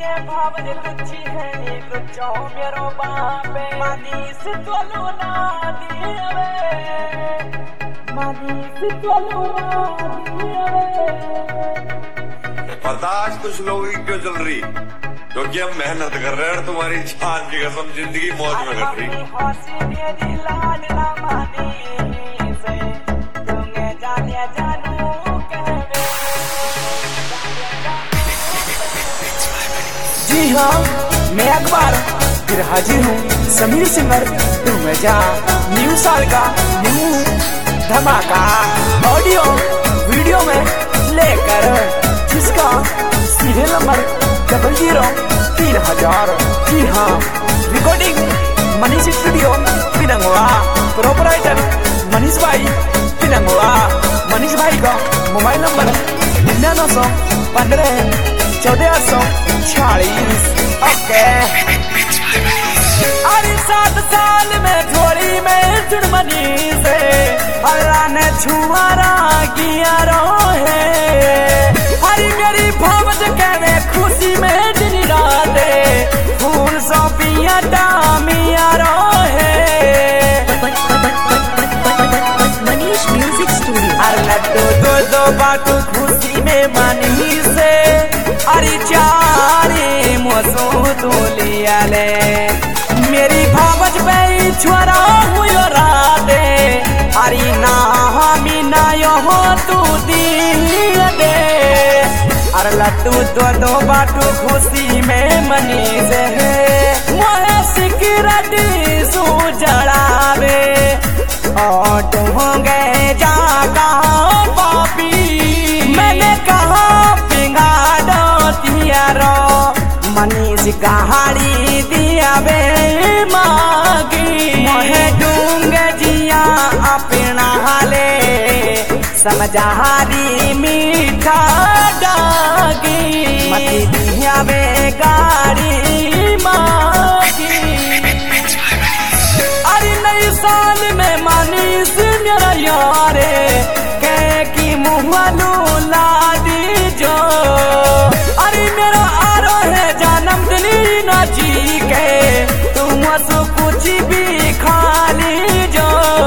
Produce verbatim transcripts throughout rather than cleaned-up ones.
ये भाव लुच्ची है लुच्चो मेरो बापे मनीष तोलू ना दिए मनीष तोलू ना दिए। पता आज कुछ लोगों की क्यों चल रही, क्योंकि हम मेहनत कर रहे हैं, तुम्हारी जान की कसम जिंदगी मौज में कट रही। जी हाँ, मैं अखबार फिर हाजिर हूँ, समीर सिंगर टू मजा न्यू साल का न्यू धमाका ऑडियो वीडियो में लेकर, जिसका सीरियल नंबर डबल जीरो तीन हजार। जी हाँ, recording Manish studio Pinangwa, proprietor Manish भाई पिनंगवा। मनीष भाई का मोबाइल नंबर निन्यानवे सौ पंद्रह चौदह आठ सौ छियालीस। ओके, अरे सात साल में झोली में जुड़मनी से अल्लाह ने छुआरा किया रोहे। हरी मेरी भावज कहने खुशी में दिन राते फूल सौंपिया डामिया रोहे। Manish music studio. अरे लड्डू दो दो बाटू खुशी में मनी से, अरे चारे मोसो तो लिया ले मेरी भावज पे छुरा हुई राते। अरे ना हमी ना यो तू दी दे। अरे लड्डू दो दो बाटू खुशी में मनी से मोहे सिकरटी सू जड़ावे और होंगे जागा पापी। मैंने कहा पिंगा दो तियारो मनीष कहाड़ी दिया बे मागी। मोहे डूंगे जिया अपना हाले समझारी मीठा डागी। मती दिया बे गाड़ी मागी। अरे नई साल में मनीष मेरा यारे कह की मुहलू ला दी जो। अरे मेरा आरो है जन्मदिन ना जी के तुम सो कुछ भी खा ली जो।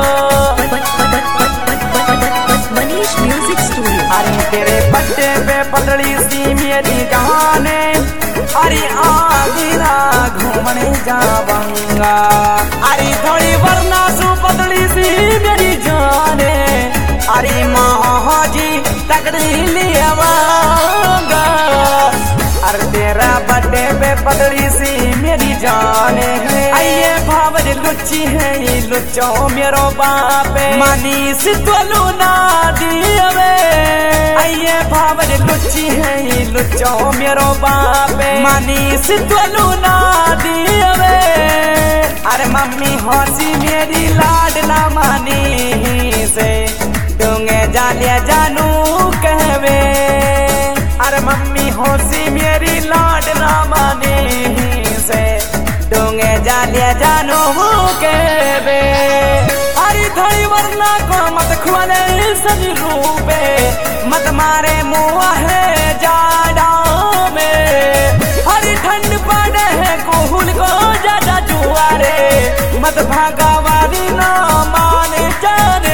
Manish music studio. अरे तेरे बर्थडे पे पतली सी मेरी जाने, अरे आगरा घूमने जाऊंगा। अरे थोड़ी वरना सु पतली सी मेरी जाने, अरे महाजी तकड़ी लियावांगा। अरे तेरा बर्थडे पे पतली सी मेरी जाने है, आइए भावज लुच्ची है ये लुच्चो मेरो बापे मनीष तोलू ना दिए। आइए भावज लुच्ची है ये लुच्चो मेरो बापे मनीष तोलू ना दिए। अरे मम्मी हंसी मेरी लाडला मानी से डूंगे जालिया जानू कहवे। अरे मम्मी हंसी मेरी लाडला मानी से डूंगे जालिया जानू कहवे। अरे थोड़ी वरना को मत खुआले सजी रूपे मत मारे मुआ है जाड़ा में। हरी ठंड पड़े है कोहुल को ज्यादा जुआरे मत भागा वाली ना माने जाने।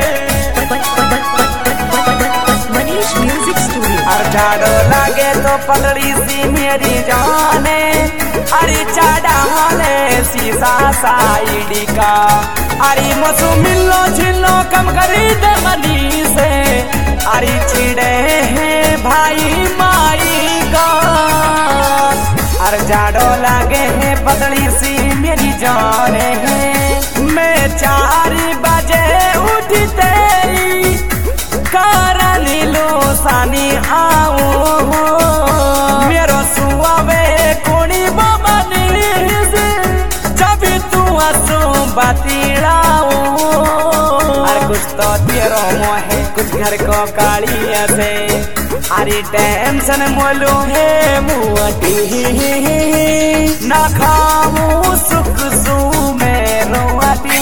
Manish music studio. अरे झाड़ो लागे तो पलड़ी सी मेरी जाने, अरे चाड़ा होले शीशा साइडी का। अरे मसु मिलो छिलो कम करी दे मनी से, अरे छिड़े हैं भाई माई का। अरे झाड़ो लागे है पतली सी मेरी जाने है। मैं चार बजे उठी तेरी कारण लो सानी आओ मेरो सुआवे कोनी बमनी से जब तू आसो बातीड़ाओ। अरे कुछ तो तेरो मोहे कुछ घर को कालिया से, अरे टेंशन मोलो है मुआटी ना खाऊं सुख सू मेरो आटी।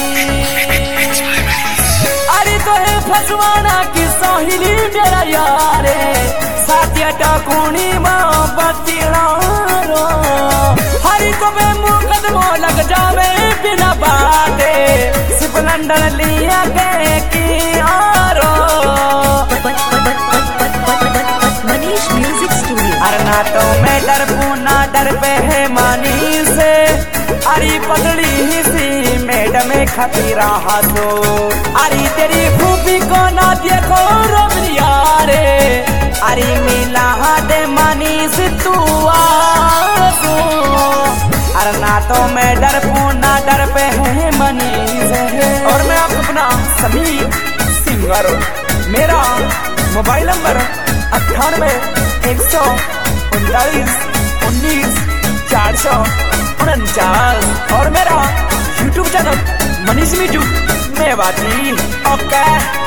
अरे तो है फसवाना की सहेली मेरा यारे साथिया टकुनी माँ बतीड़ा रो। भाग जावे बिना बाते, सिर्फ लंदन लिया गए की आरो। Manish music studio. अरे ना तो मैं डर ना डर पे है मानी से, अरे पगड़ी ही सी मैडम खती रहा तो, अरे तेरी खूबी को ना देखो रोमिया रे, अरे मिला दे मानी से तू आसो। अरे ना तो मैं डर ना डर पे है मनी से। और मैं आपको अपना समीर सिंगर, मेरा मोबाइल नंबर अट्ठानवे एक सौ उनतालीस उन्नीस चार सौ उनचास, और मेरा YouTube channel Manish Meeju Mewati. Okay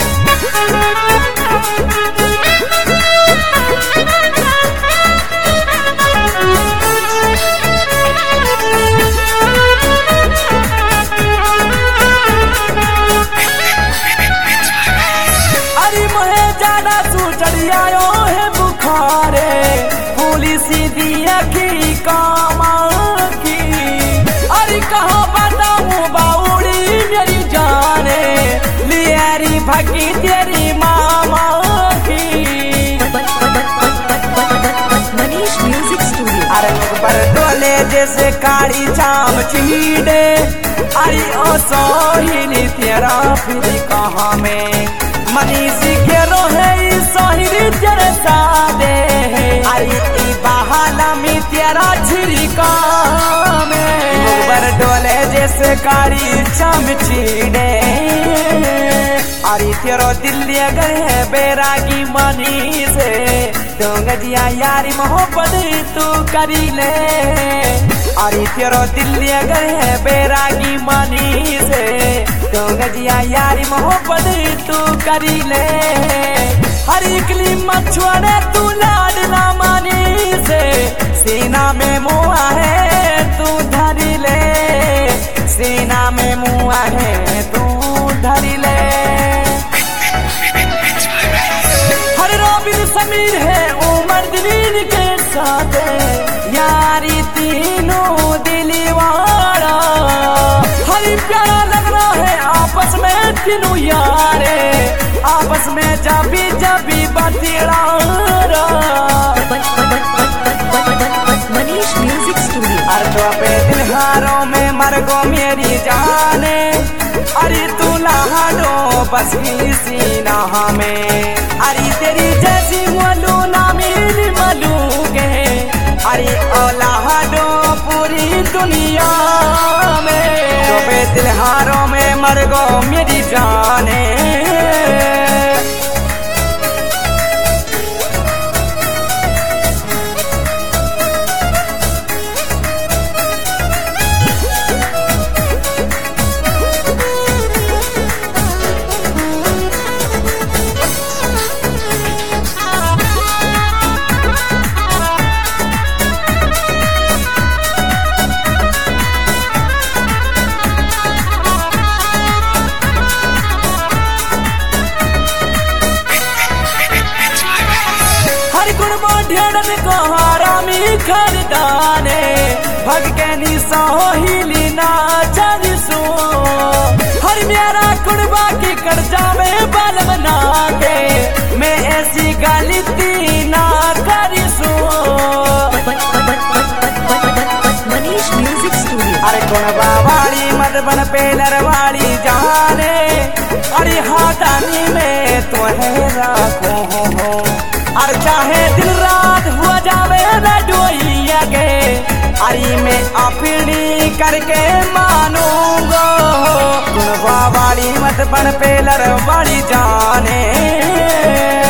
अरे मुझे ज्यादा तू चढ़ियायो है बुखारे, पुलिस दिया की कामा की, अरे कहाँ बताऊँ बाउड़ी मेरी जाने, लियारी भगी तेरी मामा की। Manish music studio. अरे मुख पर डोले जैसे काली चाम चीड़े, अरे ओ सोहिनी तेरा फिर कहाँ में, मनीष के रोहे सोहिनी तेरे सादे, अरे ई बहाला में तेरा छिड़का में, मुख पर डोले जैसे काली चाम चीड़े, अरे तेरो दिल ले गए बैरागी मनी से, डोंगजिया यारी मोहब्बत तू करी ले, अरे तेरो दिल ले गए बैरागी मनी से, डोंगजिया यारी मोहब्बत तू करी ले। हर इकली मछुआरे तू लाडला मनी से, सीना में मुआ है तू धरी ले, सीना में मुआ है तू धरी ले। हर रोबिन समीर है उमर दिलीन के साथ, यारी तीनों दिलीवारा, हर प्यारा लग रहा है आपस में तीनों यारे, आपस में जबी जबी बतीड़ा। Manish music studio. अर्धों पे दिलहारों में मर गो मेरी जाने, अरे तू लहाडो बस की सीना में, अरे तेरी जैसी मलू ना मिली मलूगे, अरे ओ लहाडो पूरी दुनिया में, तो पे दिलहारों में मर गो मेरी जाने। ढेरन को हरामी खरदाने, भग के नी सोहिली ना चरिसो, हर मेरा कुड़बा की कर जावे बल बना के, मैं ऐसी गलती ना करिसो। Manish music studio. अरे कुड़बा वाली मत बन पेलर वाली जाने, अरे हाथानी में तुम्हें रखो हो, हो। अरे चाहे दिन रात हुआ जावे न डोइया के, अरे मैं अपनी करके मानूंगा, कुड़बा वाली मत बन पेलर वाली जाने।